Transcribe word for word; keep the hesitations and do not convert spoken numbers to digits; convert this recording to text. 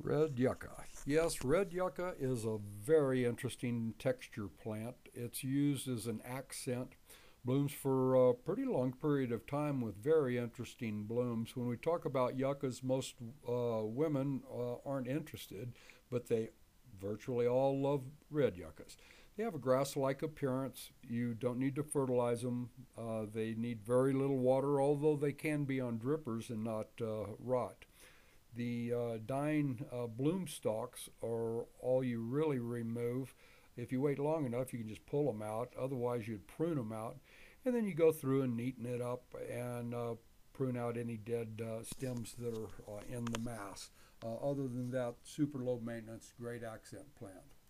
Red yucca. Yes, red yucca is a very interesting texture plant. It's used as an accent, blooms for a pretty long period of time with very interesting blooms. When we talk about yuccas, most uh, women uh, aren't interested, but they virtually all love red yuccas. They have a grass-like appearance. You don't need to fertilize them. Uh, they need very little water, although they can be on drippers and not uh, rot. The uh, dying uh, bloom stalks are all you really remove. If you wait long enough, you can just pull them out. Otherwise, you'd prune them out. And then you go through and neaten it up and uh, prune out any dead uh, stems that are uh, in the mass. Uh, other than that, super low maintenance, great accent plant.